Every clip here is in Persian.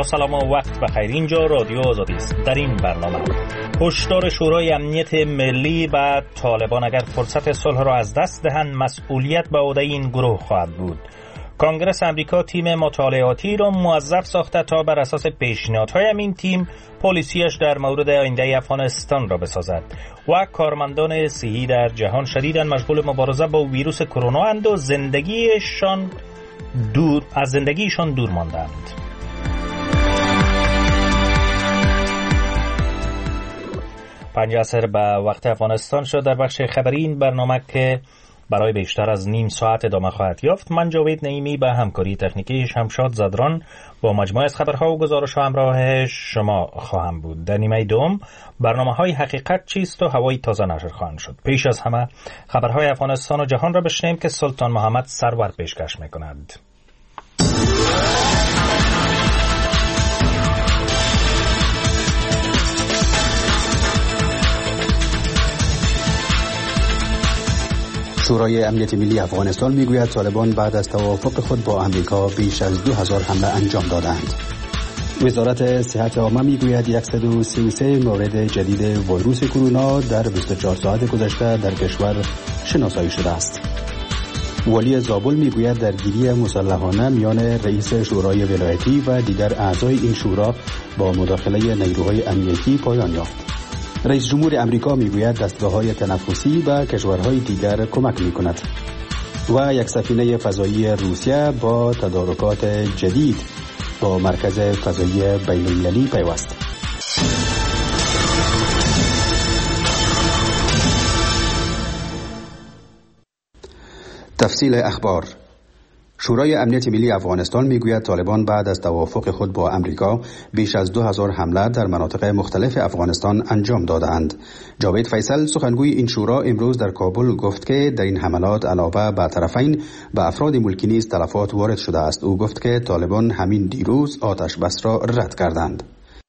سلام و وقت بخیر. اینجا رادیو آزادی است. در این برنامه هشدار شورای امنیت ملی و طالبان اگر فرصت صلح را از دست دهند مسئولیت به عهده این گروه خواهد بود. کنگره امریکا تیم مطالعاتی را موظف ساخته تا بر اساس پیشنهادهای این تیم پالیسیش در مورد آینده افغانستان را بسازد و کارمندان صحی در جهان شدیداً مشغول مبارزه با ویروس کرونا اند و از زندگیشان دور ماندند. پنج عصر به وقت افغانستان شد. در بخش خبری این برنامه که برای بیشتر از نیم ساعت ادامه خواهد یافت، من جاوید نعیمی به همکاری تکنیکی شمشاد زدران با مجموعه از خبرها و گزارش‌ها همراه شما خواهم بود. در نیمه دوم برنامه‌های حقیقت چیست و هوای تازه نشر خواهند شد. پیش از همه خبرهای افغانستان و جهان را بشنویم که سلطان محمد سرور پیشکش می‌کند. شورای امنیت ملی افغانستان میگوید طالبان بعد از توافق خود با امریکا بیش از 2000 حمله انجام دادند. وزارت صحت عامه میگوید 133 مورد جدید ویروس کرونا در 24 ساعت گذشته در کشور شناسایی شده است. والی زابل میگوید درگیری مسلحانه میان رئیس شورای ولایتی و دیگر اعضای این شورا با مداخله نیروهای امنیتی پایان یافت. رئیس جمهور امریکا میگوید دستگاه‌های تنفسی به کشورهای دیگر کمک می‌کند و یک سفینه فضایی روسیه با تدارکات جدید با مرکز فضایی بین‌المللی پیوست. تفصیل اخبار. شورای امنیت ملی افغانستان میگوید طالبان بعد از توافق خود با امریکا بیش از 2000 حمله در مناطق مختلف افغانستان انجام دادند. جاوید فیصل سخنگوی این شورا امروز در کابل گفت که در این حملات علاوه بر طرفین به افراد ملکی نیز تلفات وارد شده است. او گفت که طالبان همین دیروز آتش بس را رد کردند.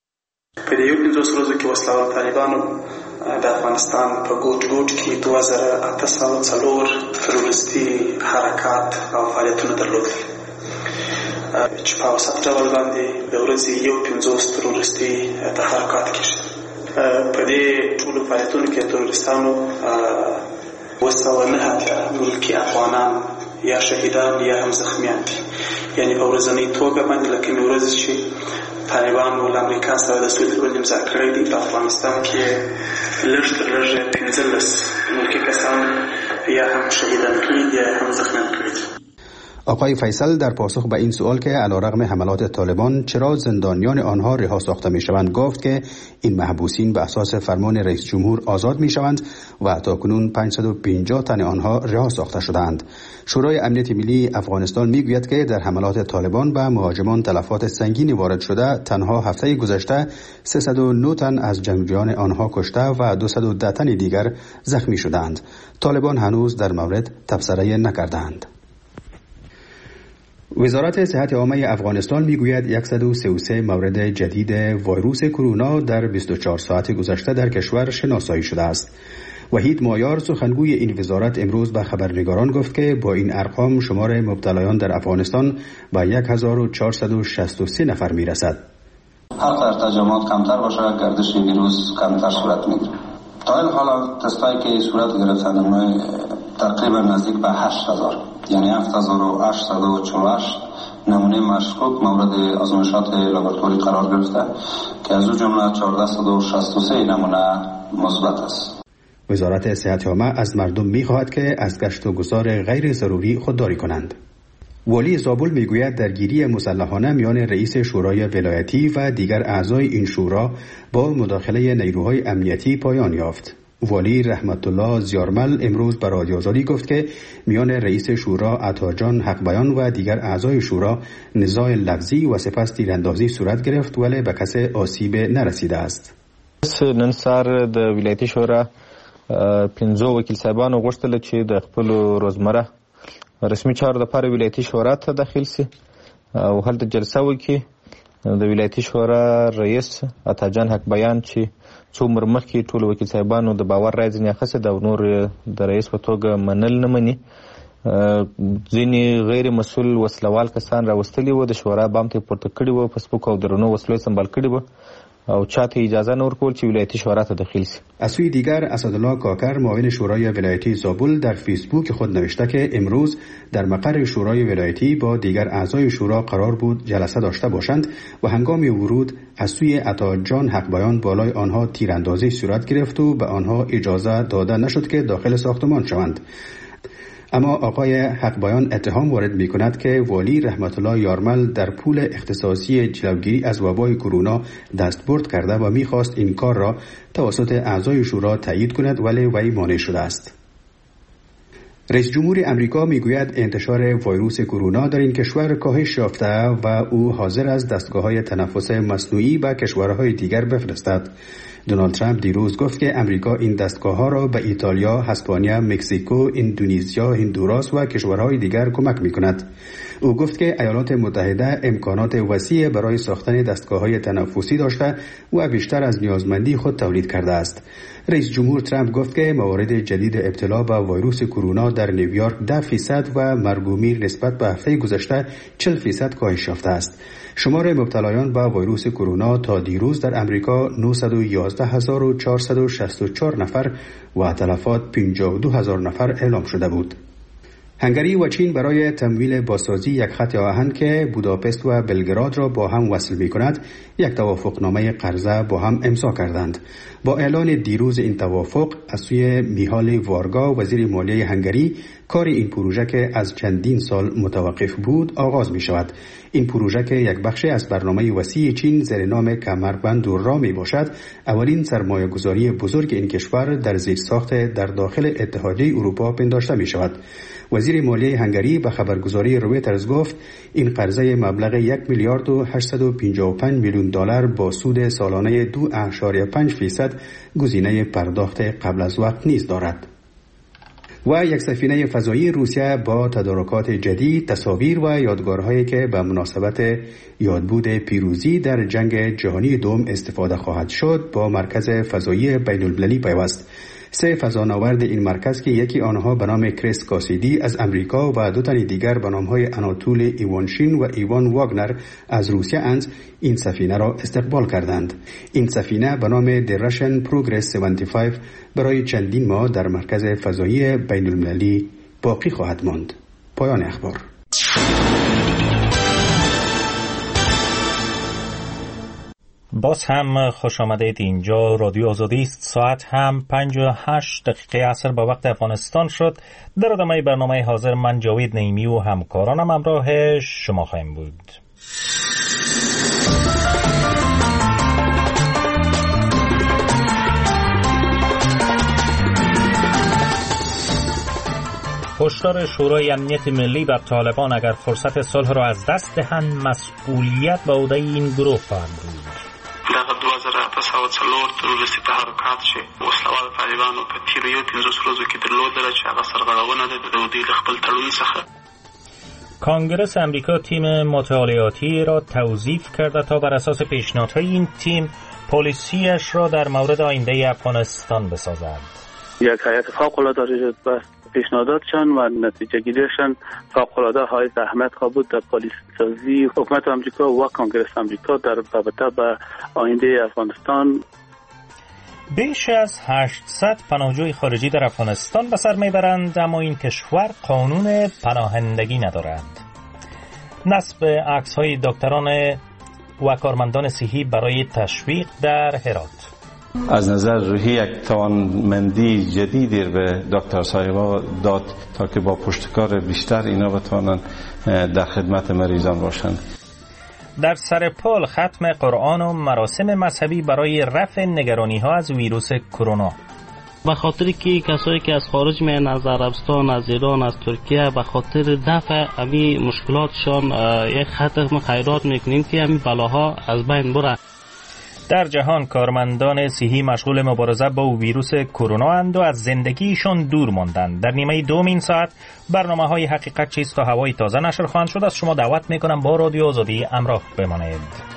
د افغانستان په ګوټ ګوټ کې 2804 تروریستي حرکات او فعالیتونه درلودل چې په اوسط ډول باندې د ورځې 150 تروریستي تحرکات کېږي. په دې ټولو فعالیتونو کې تروریستانو 209 ملکي افغانان یا شهیدان یا هم زخمیان دي. یعنی په ورځنۍ توګه باندې لکه مې ورځ چې طالبانو له امریکا سره د سولې تړون امضا کړی دی په افغانستان کې لږ تر لږه 15 ملکي کسان یا هم شهیدان کړي دي یا هم زخمیان کړي دي. آقای فیصل در پاسخ به این سوال که علیرغم حملات طالبان چرا زندانیان آنها رها ساخته می شوند گفت که این محبوسین به اساس فرمان رئیس جمهور آزاد می شوند و تاکنون 550 تن آنها رها ساخته شدند. شورای امنیت ملی افغانستان می گوید که در حملات طالبان به مهاجمان تلفات سنگینی وارد شده. تنها هفته گذشته 309 تن از جنگجویان آنها کشته و 210 تن دیگر زخمی شدند. طالبان هنوز در مورد تبصره نکردند. وزارت صحت عامه افغانستان میگوید 133 مورد جدید ویروس کرونا در 24 ساعت گذشته در کشور شناسایی شده است. وحید مایار سخنگوی این وزارت امروز به خبرنگاران گفت که با این ارقام شمار مبتلایان در افغانستان به 1463 نفر میرسد. هر قدر تجمعات کمتر باشه گردش ویروس کمتر صورت میگیره. تا این حالا تستایی که صورت گرفتن تقریبا نزدیک به 8000 یعنی 7848 نمونه مشکوک مورد آزمایشات لابراتواری قرار گرفته که از او جمله 1463 نمونه مثبت است. وزارت صحت عامه از مردم می‌خواهد که از گشت و گذار غیر ضروری خودداری کنند. والی زابل میگوید درگیری مسلحانه میان رئیس شورای ولایتی و دیگر اعضای این شورا با مداخله نیروهای امنیتی پایان یافت. والی رحمت الله زیارمل امروز به رادیو آزادی گفت که میان رئیس شورا عطاجان حقبیان و دیگر اعضای شورا نزاع لفظی و سپس تیراندازی صورت گرفت ولی به کس آسیب نرسیده است. نن سهار د ولایتي شورا 15 وکیل صاحبانو غوښتل چې د خپل روزمره رسمي چارو لپاره ولایتي شورا ته داخل شي او هلته جلسه وکړي. د ولایتي شورا رئیس عطاجان حقبیان چې څو عمر مخکې ټول وکیل صاحبانو د باور رایې ځینې اخیستې ده او نور د رئیس په توګه منل نه مني ځینې غیر مسؤل وسلوال کسان راوستلي وو، د شورا بام ته پورته کړي وو، په سپکو او درنو وسلو سمبال کړي وو او چاته اجازه نه ورکول چې ولایتي شورا ته داخل شي. از سوی دیگر اسدالله کاکر معاون شورای ولایتی زابل در فیسبوک خود نوشته که امروز در مقر شورای ولایتی با دیگر اعضای شورا قرار بود جلسه داشته باشند و هنگام ورود از سوی عطاجان حق بیان بالای آنها تیراندازی صورت گرفت و به آنها اجازه داده نشد که داخل ساختمان شوند. اما آقای حق بیان اتهام وارد می کند که والی رحمت الله یارمل در پول اختصاصی جلوگیری از وبای کرونا دستبرد کرده و می خواست این کار را توسط اعضای شورا تایید کند، ولی وی مانع شده است. رئیس جمهور امریکا میگوید انتشار ویروس کرونا در این کشور کاهش یافته و او حاضر است دستگاه‌های تنفس مصنوعی به کشورهای دیگر بفرستد. دونالد ترامپ دیروز گفت که امریکا این دستگاه‌ها را به ایتالیا، اسپانیا، مکزیکو، اندونزیا، هندوراس و کشورهای دیگر کمک می‌کند. او گفت که ایالات متحده امکانات وسیع برای ساختن دستگاه‌های تنفسی داشته و بیشتر از نیازمندی خود تولید کرده است. رئیس جمهور ترامپ گفت که موارد جدید ابتلا به ویروس کرونا در نیویورک 10% و مرگ و میر نسبت به هفته گذشته 40% کاهش یافته است. شمار مبتلایان به ویروس کرونا تا دیروز در امریکا 911,464 نفر و تلفات 52,000 نفر اعلام شده بود. هنگری و چین برای تمویل بازسازی یک خط آهن که بوداپست و بلگراد را با هم وصل می کند یک توافقنامه قرضه با هم امضا کردند. با اعلان دیروز این توافق از سوی میهال وارگا وزیر مالیه هنگری کار این پروژه که از چندین سال متوقف بود آغاز می شود. این پروژه که یک بخش از برنامه وسیع چین زیر نام کمربند راه می باشد، اولین سرمایه گذاری بزرگ این کشور در زیرساخت در داخل اتحادیه اروپا پنداشته می شود. وزیر مالیه هنگری به خبرگزاری رویترز گفت این قرضه مبلغ 1 میلیارد و 855 میلیون دلار با سود سالانه 2.5% گزینه پرداخت قبل از وقت نیز دارد. و یک سفینه فضایی روسیه با تدارکات جدید، تصاویر و یادگارهایی که به مناسبت یادبود پیروزی در جنگ جهانی دوم استفاده خواهد شد با مرکز فضایی بین المللی پیوست. 3 فضانورد این مرکز که یکی آنها به نام کریس کاسیدی از امریکا و 2 تن دیگر به نامهای آناتول ایوانشین و ایوان واگنر از روسیه اند این سفینه را استقبال کردند. این سفینه به نام The Russian Progress 75 برای چندین ماه در مرکز فضایی بین المللی باقی خواهد ماند. پایان اخبار. باز هم خوش آمدید. اینجا رادیو آزادی است. ساعت هم 5:08 عصر به وقت افغانستان شد. در ادامه برنامه حاضر من جاوید نعیمی و همکارانم همراه شما خواهیم بود. هشدار شورای امنیت ملی بر طالبان اگر فرصت صلح را از دست دهند مسئولیت به عهده این گروه خواهد بود. دغه 2004 تروریستي تحرکات چې وسلوال طالبانو په تیرو 15 ورځو کې درلودل چې هغه سرغړونه ده د دوی خپل تړون څخه. کانگرس امریکا تیم مطالعاتی را توظیف کرده تا بر اساس پیشنهادهای این تیم پالیسیش را در مورد آینده افغانستان بسازد. یک هیئت فوق‌العاده به پیشنهاداتشان و نتیجه گیریشان فوق‌العاده های اهمیت بود در پالیسی سازی حکومت آمریکا و کانگرس آمریکا در رابطه با آینده افغانستان. بیش از 800 پناهجوی خارجی در افغانستان به سر میبرند، اما این کشور قانون پناهندگی ندارد. نصب عکس‌های دکتران و کارمندان صحی برای تشویق در هرات. از نظر روحی یک توانمندی جدیدی به دکتر صاحبا داد تا که با پشتکار بیشتر اینا بتوانند در خدمت مریضان باشند. در سرپال ختم قرآن و مراسم مذهبی برای رفع نگرانی‌ها از ویروس کرونا. به خاطر که کسایی که از خارج میان، از عربستان، از ایران، از ترکیه، به خاطر دفع امی مشکلاتشان یک ختم خیرات میکنیم که امی بلاها از بین بره. در جهان کارمندان صحی مشغول مبارزه با ویروس کرونا اند و از زندگیشان دور ماندند. در نیمه دوم این ساعت برنامه‌های حقیقت چیست و هوای تازه نشر خواهند شد. از شما دعوت میکنم با رادیو آزادی همراه بمانید.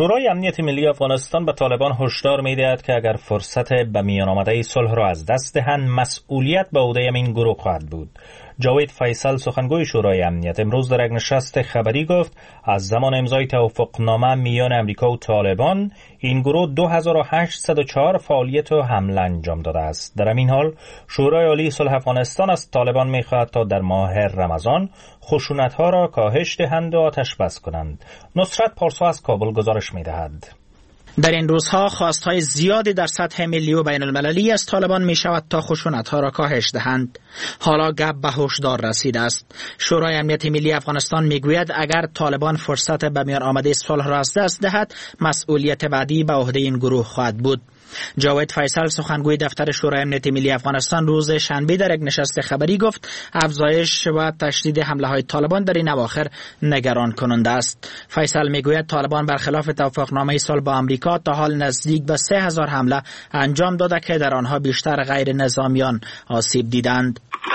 شورای امنیت ملی افغانستان به طالبان هشدار می‌دهد که اگر فرصت به میان آمده صلح را از دست دهند مسئولیت به عهده این گروه خواهد بود. جاوید فیصل سخنگوی شورای امنیت امروز در یک نشست خبری گفت از زمان امضای توافقنامه میان امریکا و طالبان این گروه 2804 فعالیت و حمله انجام داده است. در همین حال شورای عالی صلح افغانستان از طالبان می‌خواهد تا در ماه رمضان خشونت‌ها را کاهش دهند و آتش بس کنند. نصرت پارسا از کابل گزارش می‌دهد. در این روزها خواستهای زیادی در سطح ملی و بین المللی از طالبان می شود تا خشونت‌ها را کاهش دهند. حالا گپ به هشدار رسیده است. شورای امنیت ملی افغانستان می گوید اگر طالبان فرصت به میان آمده صلح را از دست دهد مسئولیت بعدی به عهده این گروه خواهد بود. جاوید فیصل سخنگوی دفتر شورای امنیت ملی افغانستان روز شنبه در یک نشست خبری گفت افزایش و تشدید حمله های طالبان در این اواخر نگران کننده است. فیصل میگوید طالبان برخلاف توافقنامه صلح با آمریکا تا حال نزدیک به 3000 حمله انجام داده که در آنها بیشتر غیر نظامیان آسیب دیدند.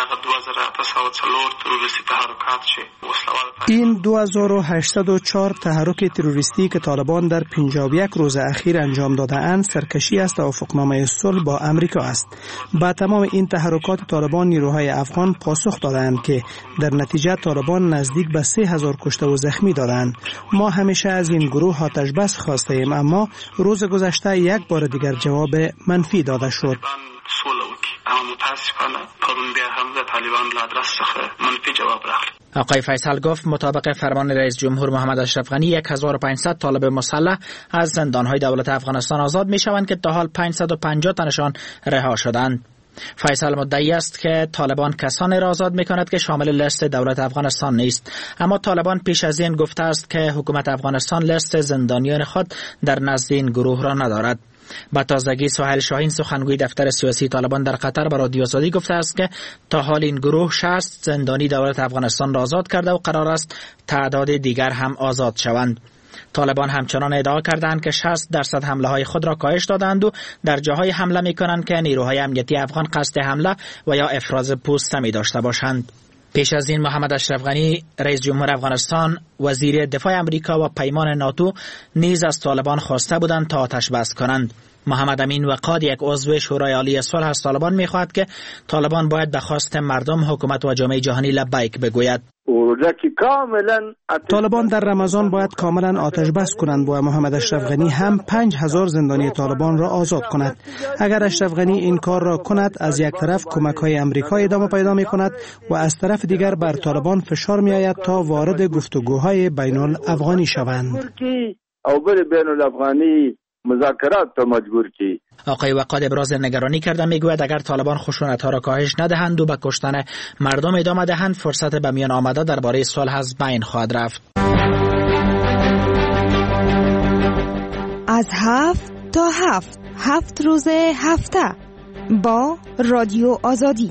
این 2804 تحرک تروریستی که طالبان در 51 روز اخیر انجام داده اند سرکشی از توافقنامه صلح با امریکا است. با تمام این تحرکات طالبان نیروهای افغان پاسخ دادند که در نتیجه طالبان نزدیک به 3000 کشته و زخمی دادند. ما همیشه از این گروه آتش بس خواسته ایم اما روز گذشته یک بار دیگر جواب منفی داده شد. آقای فیصل گفت مطابق فرمان رئیس جمهور محمد اشرف غنی 1500 طالب مسلح از زندانهای دولت افغانستان آزاد می شوند که تا حال 550 تنشان رها شدند. فیصل مدعی است که طالبان کسانی را آزاد می کند که شامل لیست دولت افغانستان نیست، اما طالبان پیش از این گفته است که حکومت افغانستان لیست زندانیان خود در نزد این گروه را ندارد. با تازگی سهیل شاهین سخنگوی دفتر سیاسی طالبان در قطر به رادیو آزادی گفته است که تا حال این گروه 60 زندانی دولت افغانستان را آزاد کرده و قرار است تعداد دیگر هم آزاد شوند. طالبان همچنان ادعا کردند که 60% حمله های خود را کاهش دادند و در جاهای حمله می کنند که نیروهای امنیتی افغان قصد حمله و یا افراز پوسته می داشته باشند. پیش از این محمد اشرف غنی رئیس جمهور افغانستان، وزیر دفاع امریکا و پیمان ناتو نیز از طالبان خواسته بودند تا آتش بس کنند. محمد امین وقاد یک عضو شورای عالی صلح از طالبان می‌خواهد که طالبان باید به خواست مردم، حکومت و جامعه جهانی لبیک بگوید. طالبان در رمضان باید کاملا آتش بس کنند و محمد اشرف غنی هم 5000 زندانی طالبان را آزاد کند. اگر اشرف غنی این کار را کند از یک طرف کمک‌های امریکا ادامه پیدا می‌کند و از طرف دیگر بر طالبان فشار می‌آید تا وارد گفتگوهای بین‌الافغانی شوند. مذاکرات تا مجبور کی. آقای وقاد ابراز نگرانی کرده، میگوید اگر طالبان خشونت‌ها را کاهش ندهند و به کشتن مردم ادامه دهند فرصت به میان آمده درباره صلح از بین خواهد رفت. از 7 تا 7 روز هفته با رادیو آزادی.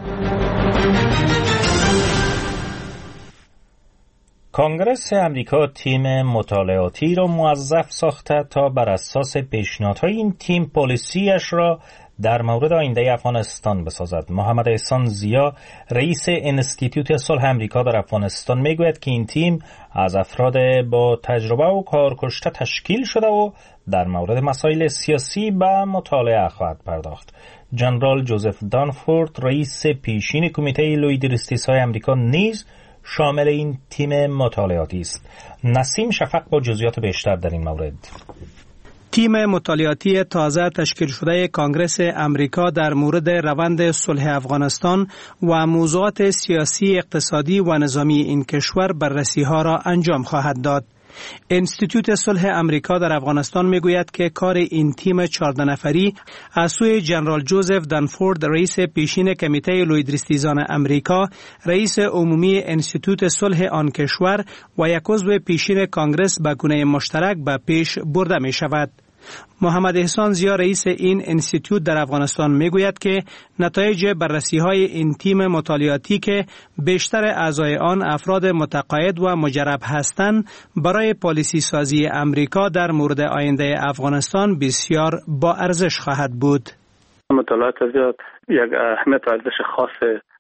کنگره امریکا تیم مطالعاتی را موظف ساخته تا بر اساس پیشنهادهای این تیم پالیسیش را در مورد آینده افغانستان بسازد. محمد احسان ضیا رئیس انستیتوت صلح امریکا در افغانستان میگوید که این تیم از افراد با تجربه و کارکشته تشکیل شده و در مورد مسائل سیاسی به مطالعه خواهد پرداخت. جنرال جوزف دانفورد رئیس پیشین کمیته لویدریستیس‌های امریکا نیز شامل این تیم مطالعاتی است. نسیم شفق با جزئیات بیشتر در این مورد. تیم مطالعاتی تازه تشکیل شده کنگره امریکا در مورد روند صلح افغانستان و موضوعات سیاسی، اقتصادی و نظامی این کشور بررسی‌ها را انجام خواهد داد. انستیتوت صلح امریکا در افغانستان میگوید که کار این تیم 14 نفری از سوی جنرال جوزف دانفورد رئیس پیشین کمیته لویدریستیزان امریکا، رئیس عمومی انستیتوت صلح آن کشور و یک عضو پیشین کانگرس به گونه مشترک به پیش برده می شود. محمد احسان ضیا رئیس این انستیتوت در افغانستان میگوید که نتایج بررسی‌های این تیم مطالعاتی که بیشتر اعضای آن افراد متقاعد و مجرب هستند برای پالیسی سازی امریکا در مورد آینده افغانستان بسیار با ارزش خواهد بود. مطالعات زیاد یک اهمیت و ارزش خاص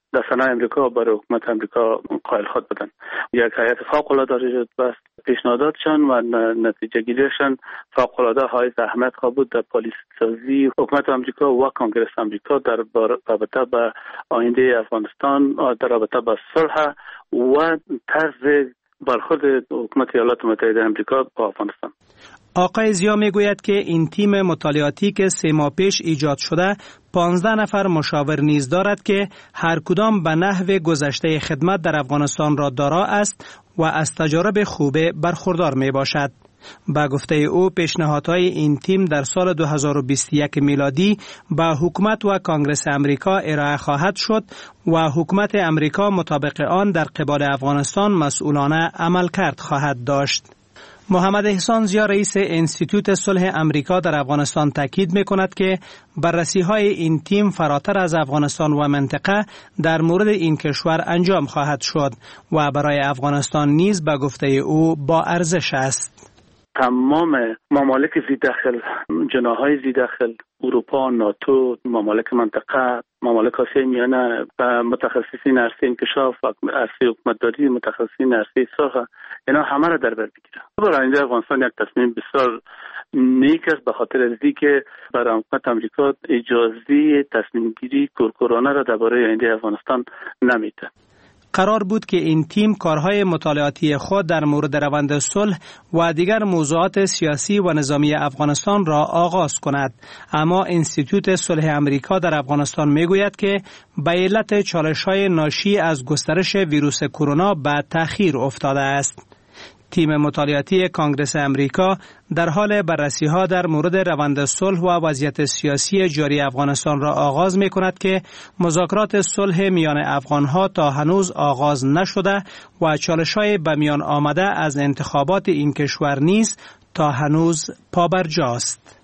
در سنای امریکا برای حکومت امریکا قائل خود بدن. یک هیئت فوق العاده را بس پیشنهاداتشان و نتیجه گیریشان فوق العاده های زحمت خواه بود در پالیسی سازی حکومت امریکا و کنگره امریکا در رابطه با آینده افغانستان، در رابطه با صلح و طرز برخورد حکومت ایالات متحده امریکا با افغانستان. آقای زیا میگوید که این تیم مطالعاتی که 3 ماه پیش ایجاد شده 15 نفر مشاور نیز دارد که هر کدام به نحو گذشته خدمت در افغانستان را دارا است و از تجارب خوبه برخوردار می باشد. با گفته او پیشنهادهای این تیم در سال 2021 میلادی به حکومت و کنگره امریکا ارائه خواهد شد و حکومت امریکا مطابق آن در قبال افغانستان مسئولانه عملکرد خواهد داشت. محمد احسان زیا رئیس انستیتوت صلح امریکا در افغانستان تاکید می‌کند که بررسی‌های این تیم فراتر از افغانستان و منطقه در مورد این کشور انجام خواهد شد و برای افغانستان نیز به گفته او با ارزش است. تمام ممالک زیداخل، جناح‌های زیداخل، اروپا، ناتو، ممالک منطقه، ممالک آسیای میانه و متخصصین عرصه انکشاف و عرصه حکومتداری، متخصصین عرصه صلح، اینا همه را در بر بگیره. برای آینده افغانستان یک تصمیم بسیار نیک است، به خاطر از اینکه برای حکومت امریکا اجازه تصمیم گیری کورکورانه را درباره آینده افغانستان نمیده. قرار بود که این تیم کارهای مطالعاتی خود در مورد روند صلح و دیگر موضوعات سیاسی و نظامی افغانستان را آغاز کند، اما انستیتوت صلح امریکا در افغانستان میگوید که به علت چالش‌های ناشی از گسترش ویروس کرونا به تأخیر افتاده است. تیم مطالعاتی کنگره امریکا در حال بررسی‌ها در مورد روند صلح و وضعیت سیاسی جاری افغانستان را آغاز می‌کند که مذاکرات صلح میان افغان‌ها تا هنوز آغاز نشده و چالش‌های به میان آمده از انتخابات این کشور نیز تا هنوز پابرجاست.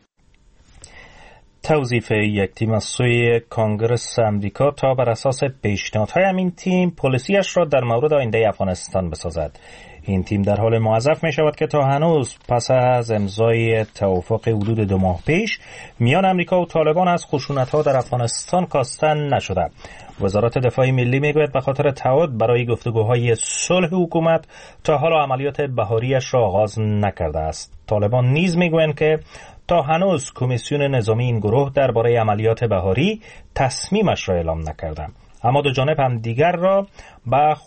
توظیف یک تیم از سوی کنگره امریکا تا بر اساس پیشنهادهای همین تیم پالیسیش را در مورد آینده افغانستان بسازد. این تیم در حال موظف می شود که تا هنوز پس از امضای توافق حدود 2 ماه پیش میان امریکا و طالبان از خشونت‌ها در افغانستان کاسته نشده. وزارت دفاع ملی میگوید به خاطر تعهد برای گفتگوهای صلح حکومت تا حالا عملیات بهاریش را آغاز نکرده است. طالبان نیز میگویند که تا هنوز کمیسیون نظامی این گروه درباره عملیات بهاری تصمیمش را اعلام نکرده، اما دو جانب هم دیگر را به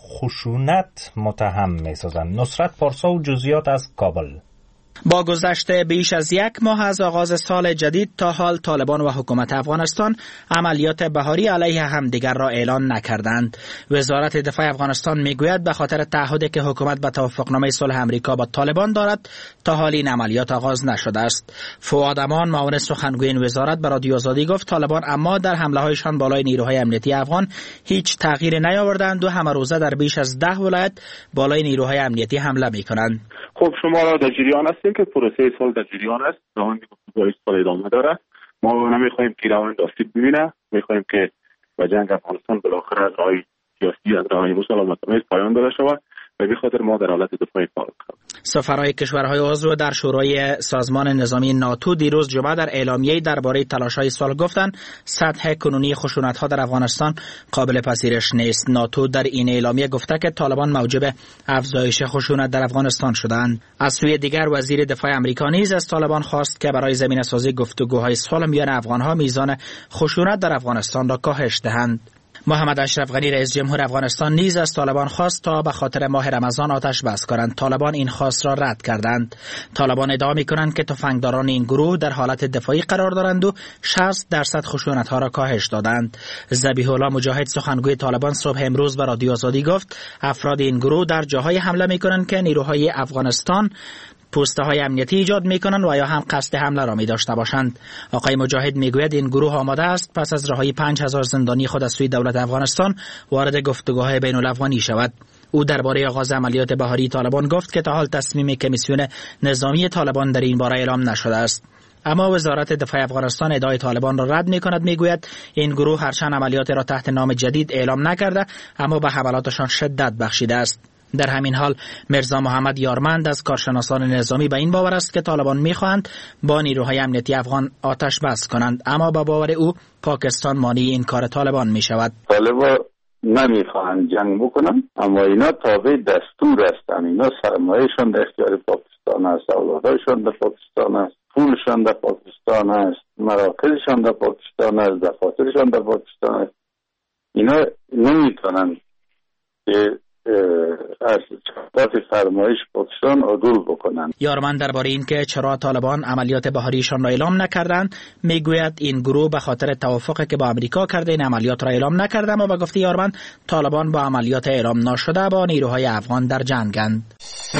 خشونت متهم می‌سازند. نصرت پارسا و جزئیات از کابل. با گذشت بیش از 1 ماه از آغاز سال جدید تا حال طالبان و حکومت افغانستان عملیات بهاری علیه همدیگر را اعلان نکردند. وزارت دفاع افغانستان میگوید به خاطر تعهدی که حکومت به توافقنامه صلح امریکا با طالبان دارد تا حال این عملیات آغاز نشده است. فؤاد امان معاون سخنگوی این وزارت به رادیو آزادی گفت طالبان اما در حمله‌هایشان بالای نیروهای امنیتی افغان هیچ تغییری نیاوردند و همه روزه در بیش از 10 ولایت بالای نیروهای امنیتی حمله میکنند. خب شما را در جریان هستیم که پروسه صلح در جریان است، روند گفتگوهای صلح ادامه دارد. ما نمیخواهیم که روند آسیب ببینه، میخواهیم که به جنگ افغانستان بالاخره از راه سیاسی از راه مسالمت‌آمیز پایان داده شود و به خاطر ما در حالت دفاعی فعال هستیم. سفرهای کشورهای عضو در شورای سازمان نظامی ناتو دیروز جمعه در اعلامیه‌ای درباره تلاش‌های صلح گفتند سطح کنونی خشونت‌ها در افغانستان قابل پذیرش نیست. ناتو در این اعلامیه گفته که طالبان موجب افزایش خشونت در افغانستان شدند. از سوی دیگر وزیر دفاع آمریکا نیز از طالبان خواست که برای زمینه‌سازی گفتگوهای صلح میان افغان‌ها میزان خشونت در افغانستان را کاهش دهند. محمد اشرف غنی رئیس جمهور افغانستان نیز از طالبان خواست تا به خاطر ماه رمضان آتش بس کنند. طالبان این خواست را رد کردند. طالبان ادعا می‌کنند که تفنگداران این گروه در حالت دفاعی قرار دارند و 60% خشونت‌ها را کاهش دادند. ذبیح الله مجاهد سخنگوی طالبان صبح امروز به رادیو آزادی گفت افراد این گروه در جاهای حمله می‌کنند که نیروهای افغانستان پوسته های امنیتی ایجاد میکنند و یا هم قصد حمله را می داشته باشند. آقای مجاهد میگوید این گروه آماده است پس از رهایی 5000 زندانی خود از سوی دولت افغانستان وارد گفتگوهای بین الافغانی شود. او درباره آغاز عملیات بهاری طالبان گفت که تا حال تصمیم کمیسیون نظامی طالبان در این باره اعلام نشده است. اما وزارت دفاع افغانستان ادعای طالبان را رد می‌کند. میگوید این گروه هرچند عملیات را تحت نام جدید اعلام نکرده اما به حملاتشان شدت بخشیده است. در همین حال مرزا محمد یارمند از کارشناسان نظامی به این باور است که طالبان می‌خواهند با نیروهای امنیتی افغان آتش بس کنند، اما با باور او پاکستان مانع این کار طالبان می‌شود. طالبان نمیخواهند جنگ بکنن، اما اینا تابع دستور هستند. اینا سرمایهشان در اختیار پاکستان است، اولادشان در پاکستان است، پولشان در پاکستان است، مراکزشان در پاکستان است، دفاترشان در پاکستان است. اینا نمیتونن که از چهات فرمایش پاکستان عدول بکنن. یارمن درباره این که چرا طالبان عملیات بهاریشان را اعلام نکردند میگوید این گروه به خاطر توافقی که با امریکا کرده این عملیات را اعلام نکرده، اما به گفته یارمن طالبان با عملیات اعلام نشده با نیروهای افغان در جنگند.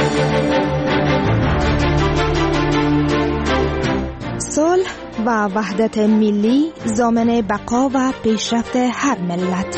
صلح و وحدت ملی ضامن بقا و پیشرفت هر ملت.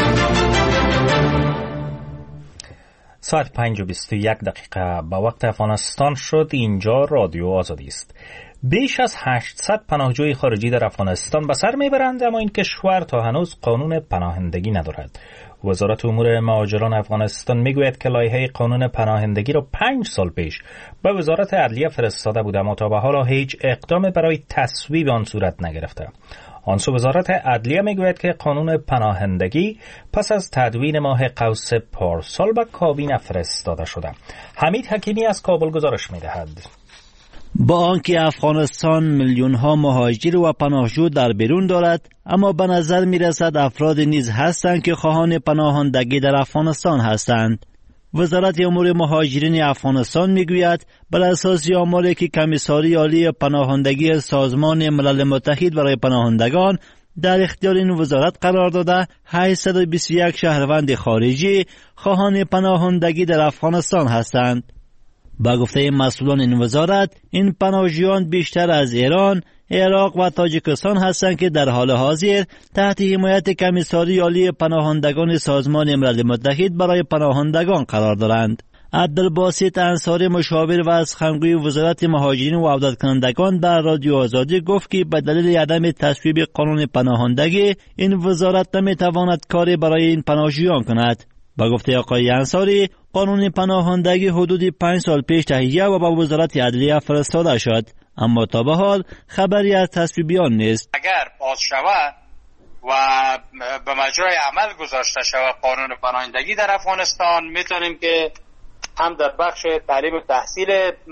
ساعت 5:21 به وقت افغانستان شد. اینجا رادیو آزادی است. بیش از 800 پناهجوی خارجی در افغانستان به سر میبرند، اما این کشور تا هنوز قانون پناهندگی ندارد. وزارت امور مهاجران افغانستان میگوید که لایحه قانون پناهندگی را 5 سال پیش به وزارت عدلیه فرستاده بود، اما تا به حال هیچ اقدام برای تصویب آن صورت نگرفته. آنسو وزارت عدلیه میگوید که قانون پناهندگی پس از تدوین ماه قوس پارسال به کابینه فرستاده شده. حمید حکیمی از کابل گزارش میدهد. با آنکه افغانستان میلیون ها مهاجر و پناهجو در بیرون دارد، اما به نظر می رسد افراد نیز هستند که خواهان پناهندگی در افغانستان هستند. وزارت امور مهاجرین افغانستان میگوید بر اساس آماری که کمیساری عالی پناهندگی سازمان ملل متحد برای پناهندگان در اختیار این وزارت قرار داده، 821 شهروند خارجی خواهان پناهندگی در افغانستان هستند. با گفته مسئولان این وزارت، این پناهجویان بیشتر از ایران، عراق و تاجیکستان هستند که در حال حاضر تحت حمایت کمیساری عالی پناهندگان سازمان ملل متحد برای پناهندگان قرار دارند. عبدالباسط انصاری مشاور و از سخنگوی وزارت مهاجرین و عودت کنندگان در رادیو آزادی گفت که به دلیل عدم تصویب قانون پناهندگی این وزارت نمیتواند کاری برای این پناهجویان کند. با گفته آقای انصاری، قانون پناهندگی حدود 5 سال پیش تهیه و به وزارت عدلیه فرستاده شد، اما تا به حال خبری از تصویب آن نیست. اگر باز شود و به مجرای عمل گذاشته شود قانون پناهندگی در افغانستان، میتونیم که هم در بخش تعلیم و تحصیل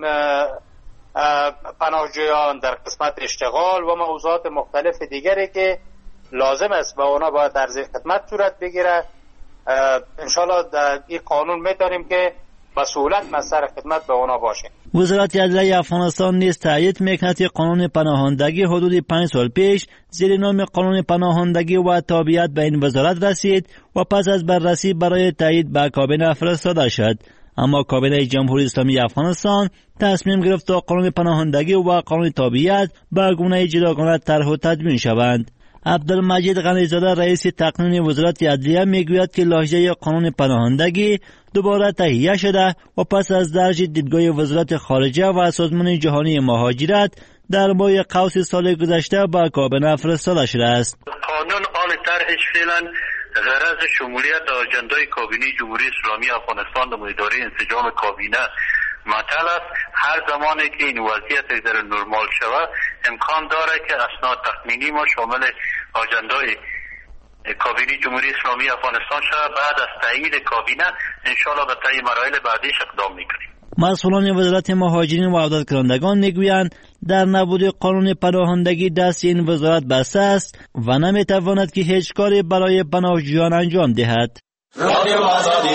پناهجویان، در قسمت اشتغال و موضوعات مختلف دیگری که لازم است به اونا باید در خدمت صورت بگیره، انشالله در این قانون میتونیم که به سهولت مصدر خدمت به اونا باشه. وزارت عدلیه افغانستان نیز تایید میکند که قانون پناهندگی حدود 5 سال پیش زیر نام قانون پناهندگی و تابعیت به این وزارت رسید و پس از بررسی برای تایید به کابینه فرستاده شد، اما کابینه جمهوری اسلامی افغانستان تصمیم گرفت تا قانون پناهندگی و قانون تابعیت به گونه جداگانه طرح و تدوین شوند. عبدالمجید غنی‌زاده رئیس تقنین وزارت عدلیه میگوید که لایحه قانون پناهندگی دوباره تهیه شده و پس از درج دیدگاه وزارت خارجه و سازمان جهانی مهاجرت در ماه قوس سال گذشته به کابینه فرستاده شده است. قانون آن طرحش فعلا غرض شمولیت آجندای کابینه جمهوری اسلامی افغانستان در اداره انسجام کابینه مطلع است. هر زمانی که این وضعیت در نرمال شود امکان داره که اسناد تخمینی ما شامل آجندای کابینه جمهوری اسلامی افغانستان شود. بعد از تایید کابینه انشالله به طی مراحل بعدیش اقدام میکنیم. مسئولان وزارت مهاجرین و عودت کنندگان میگویند در نبود قانون پناهندگی دست این وزارت بسته است و نمیتواند که هیچ کاری برای پناهجویان انجام دهد. رادیو آزادی.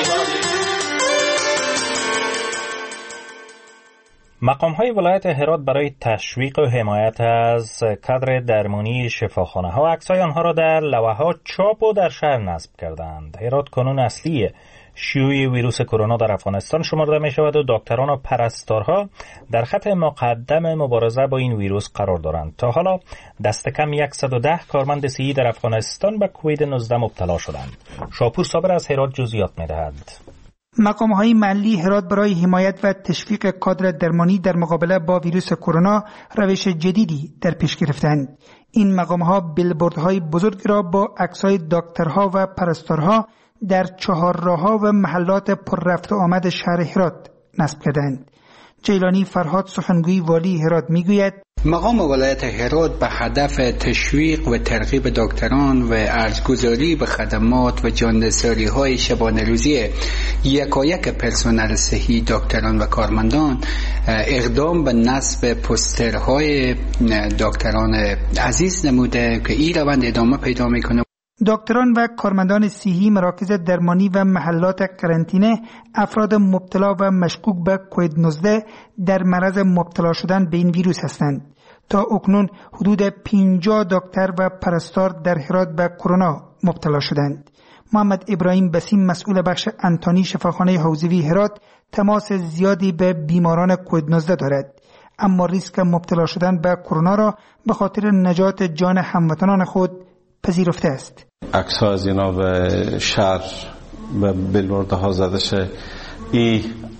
مقام‌های ولایت هرات برای تشویق و حمایت از کادر درمانی شفاخانه‌ها عکس‌های آنها را در لوحه‌ها چاپ و در شهر نصب کردند. هرات کنون اصلی شیوع ویروس کرونا در افغانستان شمرده می‌شود و دکتران و پرستارها در خط مقدم مبارزه با این ویروس قرار دارند. تا حالا دست کم 110 کارمند صحی در افغانستان به کووید 19 مبتلا شدند. شاپور صابر از هرات جزئیات می‌دهد. مقام‌های محلی هرات برای حمایت و تشویق کادر درمانی در مقابله با ویروس کرونا روش جدیدی در پیش گرفتند. این مقام‌ها بیلبوردهای بزرگ را با عکس‌های دکترها و پرستارها در چهارراه‌ها و محلات پر رفت و آمد شهر هرات نصب کردند. جیلانی فرهاد سخنگوی والی هرات میگوید مقام ولایت هرات به هدف تشویق و ترغیب دکتران و ارزگذاری به خدمات و جاندساری های شبانه روزی یکایک پرسنل صحی، دکتران و کارمندان اقدام به نصب پوسترهای دکتران عزیز نموده که این روند ادامه پیدا میکنه. دکتران و کارمندان صحی مراکز درمانی و محلات قرنطینه افراد مبتلا و مشکوک به کووید 19 در معرض مبتلا شدن به این ویروس هستند. تا اکنون حدود 50 دکتر و پرستار در هرات به کرونا مبتلا شدند. محمد ابراهیم بسیم مسئول بخش انتانی شفاخانه حوزوی هرات تماس زیادی به بیماران کووید 19 دارد، اما ریسک مبتلا شدن به کرونا را به خاطر نجات جان هموطنان خود پذیرفته است. عکس‌ها از اینا به شهر به بیلبوردها زده شه. این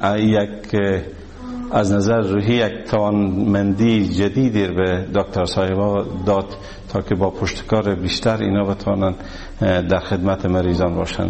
یک از نظر روحی یک توانمندی جدیدی به دکتر صاحبا داد تا که با پشتکار بیشتر اینا بتوانن در خدمت مریضان باشن،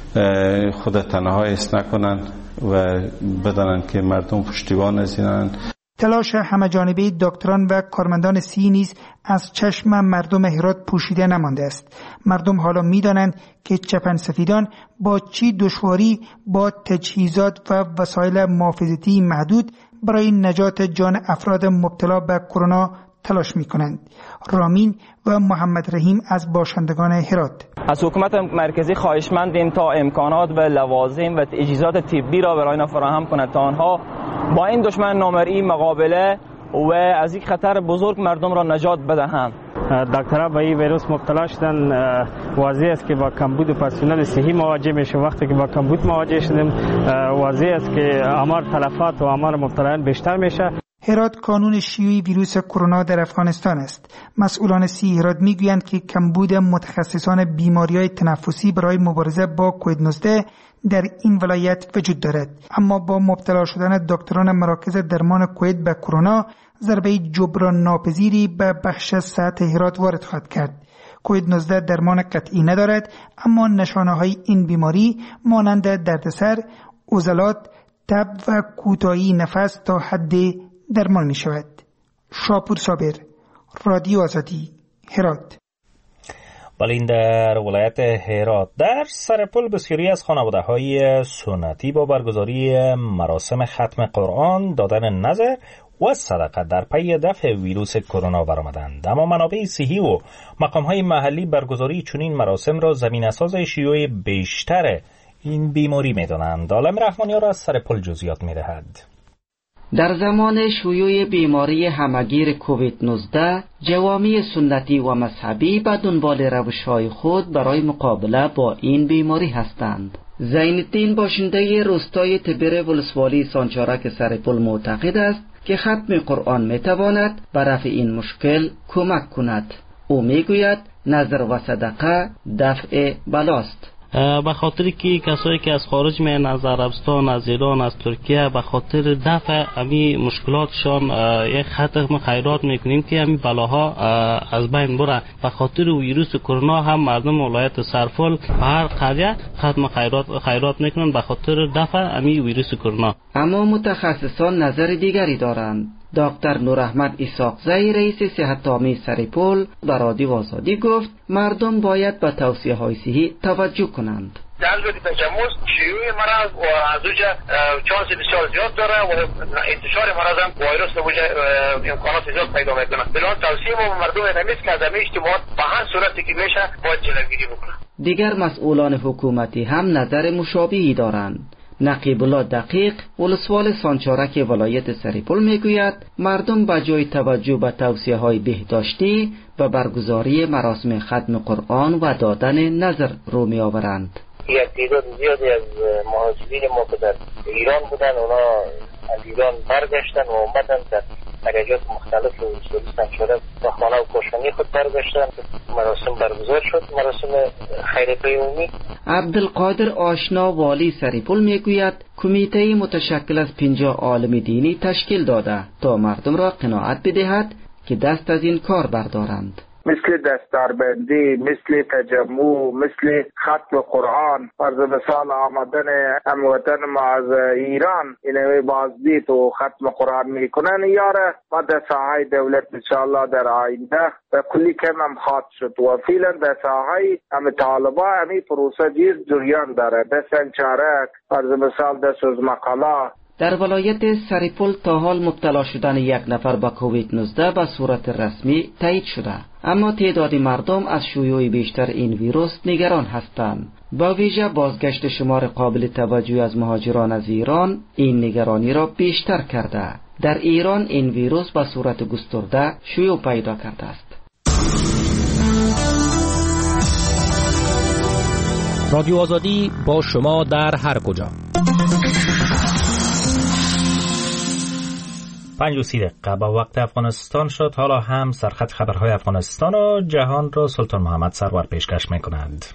خود تنها ایست نکنن و بدانن که مردم پشتیبان از اینن. تلاش همه‌جانبه دکتران و کارمندان صحی نیز از چشم مردم هرات پوشیده نمانده است. مردم حالا می‌دانند که چپنسفیدان با چی دشواری با تجهیزات و وسایل محافظتی محدود برای نجات جان افراد مبتلا به کرونا تلاش می‌کنند. رامین و محمد رحیم از باشندگان هرات: از حکومت مرکزی خواهشمندیم تا امکانات و لوازم و تجهیزات طبی را برای آنها فراهم کند تا آنها با این دشمن نامرئی مقابله و از یک خطر بزرگ مردم را نجات بدهند. دکترها به این ویروس مبتلا شدن، واضح است که با کمبود پرسنل صحی مواجه میشه. وقتی که با کمبود مواجه شدیم واضح است که آمار تلفات و آمار مبتلایان بیشتر میشه. هرات کانون شیوع ویروس کرونا در افغانستان است. مسئولان صحی هرات میگویند که کمبود متخصصان بیماری‌های تنفسی برای مبارزه با کووید 19 در این ولایت وجود دارد، اما با مبتلا شدن دکتران مراکز درمان کووید به کرونا ضربه جبران ناپذیری به بخش صحت هرات وارد خواهد کرد. کووید 19 درمان قطعی ندارد، اما نشانه‌های این بیماری مانند دردسر، عضلات، تب و کوتاهی نفس تا حد درمان می شود. شاپور صابر، رادیو آزادی، هرات. این در ولایت هرات در سرپل بسیاری از خانواده‌های سنتی با برگزاری مراسم ختم قرآن، دادن نذر و صدقه در پی دفع ویروس کرونا برآمدند. اما منابع صحی و مقام‌های محلی برگزاری چنین مراسم را زمینه‌ساز شیوع بیشتر این بیماری می‌دانند. عالم رحمانی را از سرپل جزئیات می‌دهد. در زمان شیوع بیماری همگیر کووید 19 جوامع سنتی و مذهبی به دنبال روش‌های خود برای مقابله با این بیماری هستند. زین‌الدین باشنده روستای تبر ولسوالی سانچارک سرپل معتقد است که ختم قرآن میتواند به رفع این مشکل کمک کند. او میگوید نذر و صدقه دفع بلاست. به خاطر که کسایی که از خارج میان، از عربستان، از ایران، از ترکیه، به خاطر دفع امی مشکلاتشان یک ختم خیرات میکنیم که امی بلاها از بین بره. به خاطر ویروس کرونا هم مردم ولایت سرپل به هر قریه ختم خیرات میکنن به خاطر دفع امی ویروس کرونا. اما متخصصان نظر دیگری دارند. دکتر نوراحمد اسحاقزی رئیس صحت عامه سرپل به رادیو آزادی گفت مردم باید به توصیه‌های صحی توجه کنند. جلب تجمع شیوع مرض و از اوجه چانس بسیار زیاد داره و انتشار مرض هم ویروس اوجه امکانات زیاد پیدا میکنه. بلان توصیه ما مردم نمیست که از همه اجتماعات به هر صورتی که میشه باید جلوگیری بکنه. دیگر مسئولان حکومتی هم نظر مشابهی دارند. نقیب الله دقیق ولسوال سانچارک ولایت سرپل میگوید مردم به جای توجه به توصیه‌های بهداشتی و برگزاری مراسم ختم قرآن و دادن نذر رو میآورند. یک تعداد زیادی از مهاجرین ما که در ایران بودن اونا از ایران برگشتن و اومدن در مراکز مختلف ولسوالی سانچارک و خانه و کاشانی خود برگشتن. مراسم برگزار شد، مراسم خیرات عمومی. عبدالقادر آشنا والی سرپل میگوید کمیته متشکل از 50 عالم دینی تشکیل داده تا مردم را قناعت بدهد که دست از این کار بردارند. مثل دستاربندی، مثل تجمع، مثل ختم قرآن، فرض مثال آمدن هموطن ما از ایران اینوی بازدید و ختم قرآن میکنن یاره و در ساحه دولت انشاءالله در آینده و کلی کم هم خواهد شد و فعلا در ساحه هم طالبا همی پروسه جیز جریان داره در سنچارک فرض مثال در سوزمقالا. در ولایت سریپول تا حال مبتلا شدن یک نفر با کووید 19 به صورت رسمی تایید شده، اما تعداد مردم از شیوع بیشتر این ویروس نگران هستند. با ویژه بازگشت شمار قابل توجهی از مهاجران از ایران این نگرانی را بیشتر کرده. در ایران این ویروس به صورت گسترده شیوع پیدا کرده است. رادیو آزادی با شما در هر کجا. 5:30 با وقت افغانستان شد. حالا هم سرخط خبرهای افغانستان و جهان را سلطان محمد سرور پیشکش می‌کنند.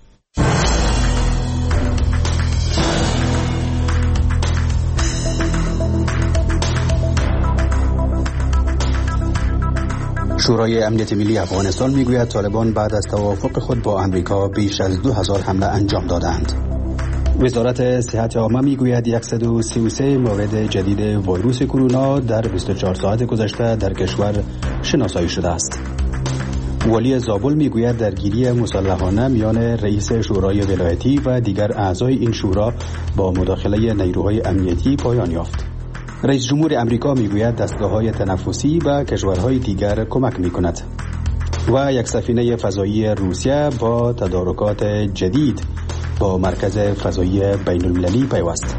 شورای امنیت ملی افغانستان میگوید طالبان بعد از توافق خود با امریکا بیش از 2000 حمله انجام دادند. وزارت صحت عامه میگوید 133 مورد جدید ویروس کرونا در 24 ساعت گذشته در کشور شناسایی شده است. ولی زابل میگوید درگیری مسلحانه میان رئیس شورای ولایتی و دیگر اعضای این شورا با مداخله نیروهای امنیتی پایان یافت. رئیس جمهور امریکا میگوید دستگاه‌های تنفسی به کشورهای دیگر کمک میکند و یک سفینه فضایی روسیه با تدارکات جدید با مرکز فضایی بین المللی پیوست.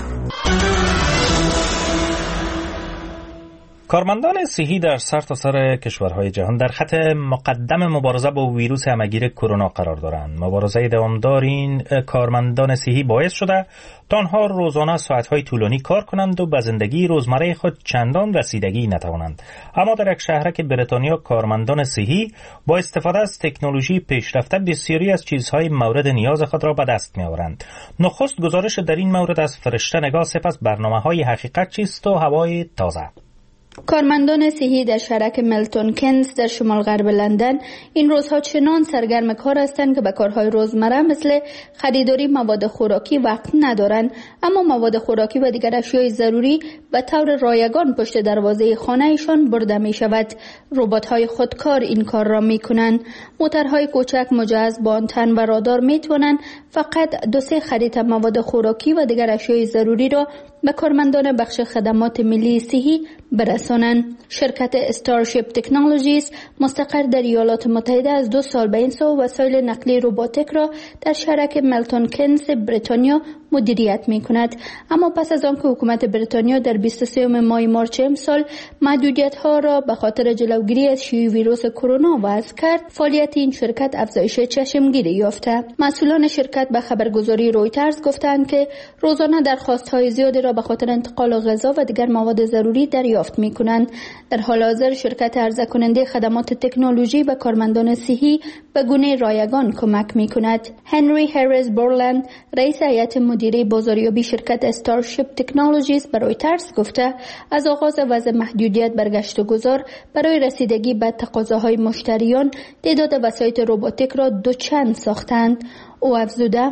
کارمندان صحی در سرتاسر کشورهای جهان در خط مقدم مبارزه با ویروس همهگیر کرونا قرار دارند. مبارزه دوامدار این کارمندان صحی باعث شده تا آنها روزانه ساعت‌های طولانی کار کنند و به زندگی روزمره خود چندان رسیدگی نتوانند. اما در یک شهرک بریتانیا کارمندان صحی با استفاده از تکنولوژی پیشرفته بسیاری از چیزهای مورد نیاز خود را به دست می‌آورند. نخست گزارش در این مورد از فرشته نگاه، سپس برنامه‌های حقیقت چیست و هوای تازه. کارمندان صحی در شهرک ملتون کنز در شمال غرب لندن این روزها چنان سرگرم کار هستند که به کارهای روزمره مثل خریداری مواد خوراکی وقت ندارند، اما مواد خوراکی و دیگر اشیاء ضروری به طور رایگان پشت دروازه خانه‌شان برده می شود. ربات‌های خودکار این کار را می کنند. موترهای کوچک مجهز با آنتن و رادار می توانند فقط 2-3 خرید مواد خوراکی و دیگر اشیاء ضروری را به کارمندان بخش خدمات ملی صحی برسانند. شرکت استارشیپ تکنولوژیز مستقر در ایالات متحده از 2 سال به این سو وسایل نقلیه روباتیک را در شهرک ملتون کنز بریتانیا مدیریت می کند. اما پس از آن که حکومت بریتانیا در 23 ماه مارچ امسال محدودیت ها را به خاطر جلوگیری از شیوع ویروس کرونا وضع کرد، فعالیت این شرکت افزایش چشمگیری یافته. مسئولان شرکت به خبرگزاری رویترز گفتند که روزانه درخواست‌های زیادی را به خاطر انتقال غذا و دیگر مواد ضروری دریافت می‌کنند. در حال حاضر شرکت عرضه کننده خدمات تکنولوژی به کارمندان صحی به گونه رایگان کمک می‌کند. هنری هریس بورلند، رئیس هیئت مدیره بازاریابی شرکت استارشیپ تکنولوژیز به رویترز گفته از آغاز وضع محدودیت برگشت گذار برای رسیدگی به تقاضاهای مشتریان تعداد وسایط روباتیک را دوچند ساختند. او افزوده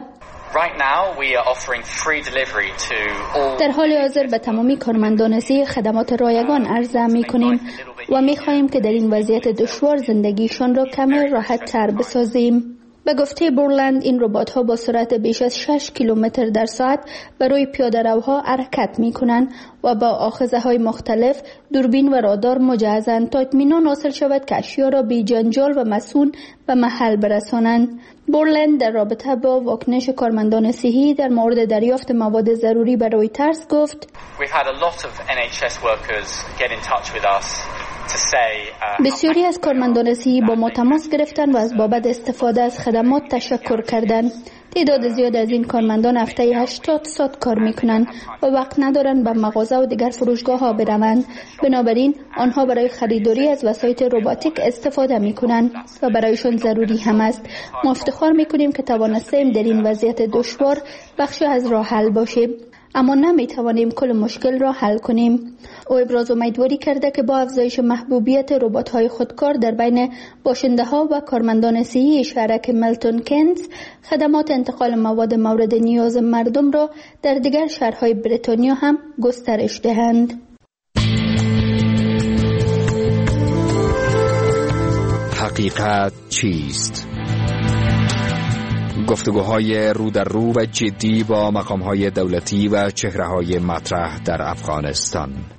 در حال حاضر به تمامی کارمندان صحی خدمات رایگان عرضه می‌کنیم و می‌خواهیم که در این وضعیت دشوار زندگیشان را کمی راحت تر بسازیم. به گفته بورلند این ربات‌ها با سرعت بیش از 6 کیلومتر در ساعت برای پیاده‌روها حرکت می‌کنند و با آخذه‌های مختلف دوربین و رادار مجهزند تا اطمینان حاصل شود که اشیا را بی جنجال و مسئول به محل برسانند. بورلند در رابطه با واکنش کارمندان صحی در مورد دریافت مواد ضروری به رویترز گفت: بسیاری از کارمندان صحی با ما تماس گرفتند و از بابت استفاده از خدمات تشکر کردند. تعداد زیاد از این کارمندان هفته 80 ساعت کار میکنند و وقت ندارند به مغازه و دیگر فروشگاه ها بروند. بنابراین آنها برای خریداری از وسایط روباتیک استفاده میکنند و برایشان ضروری هم است. ما افتخار میکنیم که توانستیم در این وضعیت دشوار بخشی از راه حل باشیم. اما نمیتوانیم کل مشکل را حل کنیم. او ابراز امیدواری کرده که با افزایش محبوبیت ربات‌های خودکار در بین باشنده‌ها و کارمندان صحی شهرک ملتون کینز، خدمات انتقال مواد مورد نیاز مردم را در دیگر شهرهای بریتانیا هم گسترش دهند. حقیقت چیست؟ گفتگوهای رو در رو و جدی با مقام‌های دولتی و چهره‌های مطرح در افغانستان.